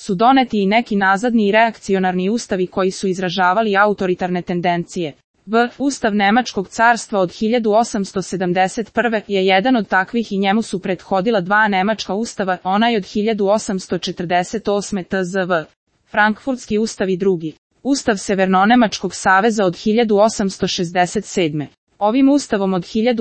su doneti i neki nazadni i reakcionarni ustavi koji su izražavali autoritarne tendencije. Ustav Nemačkog carstva od 1871. je jedan od takvih i njemu su prethodila dva nemačka ustava, onaj od 1848. tzv. Frankfurtski ustav i drugi. Ustav Severno-nemačkog saveza od 1867. Ovim ustavom od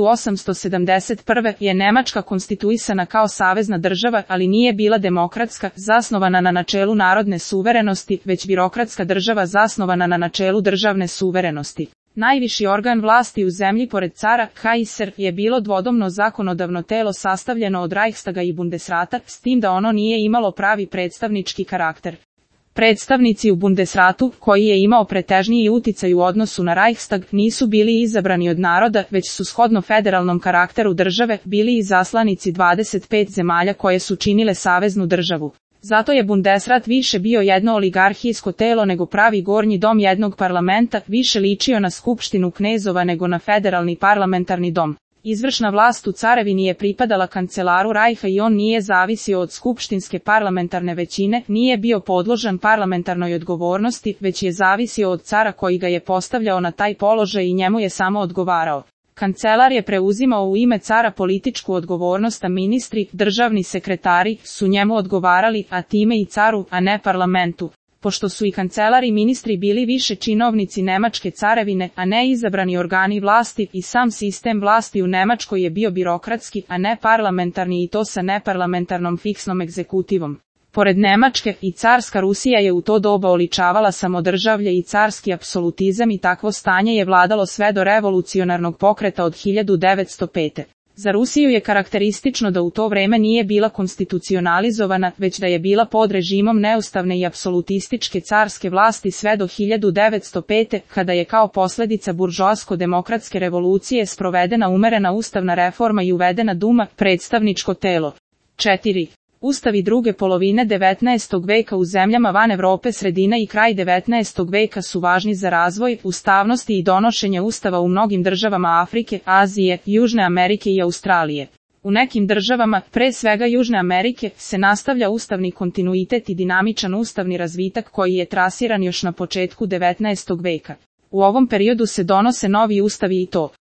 1871. je Nemačka konstituisana kao savezna država, ali nije bila demokratska, zasnovana na načelu narodne suverenosti, već birokratska država zasnovana na načelu državne suverenosti. Najviši organ vlasti u zemlji pored cara, Kaiser, je bilo dvodomno zakonodavno telo sastavljeno od Reichstaga i Bundesrata, s tim da ono nije imalo pravi predstavnički karakter. Predstavnici u Bundesratu, koji je imao pretežniji uticaj u odnosu na Reichstag, nisu bili izabrani od naroda, već su shodno federalnom karakteru države bili i zaslanici 25 zemalja koje su činile saveznu državu. Zato je Bundesrat više bio jedno oligarhijsko telo nego pravi gornji dom jednog parlamenta, više ličio na skupštinu knezova nego na federalni parlamentarni dom. Izvršna vlast u carevini je pripadala kancelaru Reicha i on nije zavisio od skupštinske parlamentarne većine, nije bio podložan parlamentarnoj odgovornosti, već je zavisio od cara koji ga je postavljao na taj položaj i njemu je samo odgovarao. Kancelar je preuzimao u ime cara političku odgovornost, a ministri, državni sekretari, su njemu odgovarali, a time i caru, a ne parlamentu. Pošto su i kancelari i ministri bili više činovnici Nemačke carevine, a ne izabrani organi vlasti, i sam sistem vlasti u Nemačkoj je bio birokratski, a ne parlamentarni, i to sa neparlamentarnom fiksnom egzekutivom. Pored Nemačke, i carska Rusija je u to doba oličavala samodržavlje i carski apsolutizam i takvo stanje je vladalo sve do revolucionarnog pokreta od 1905. Za Rusiju je karakteristično da u to vreme nije bila konstitucionalizovana, već da je bila pod režimom neustavne i apsolutističke carske vlasti sve do 1905. kada je kao posljedica buržoasko-demokratske revolucije sprovedena umerena ustavna reforma i uvedena Duma, predstavničko telo. 4. Ustavi druge polovine 19. veka u zemljama van Evrope sredina i kraj 19. veka su važni za razvoj, ustavnosti i donošenje ustava u mnogim državama Afrike, Azije, Južne Amerike i Australije. U nekim državama, pre svega Južne Amerike, se nastavlja ustavni kontinuitet i dinamičan ustavni razvitak koji je trasiran još na početku 19. veka. U ovom periodu se donose novi ustavi i to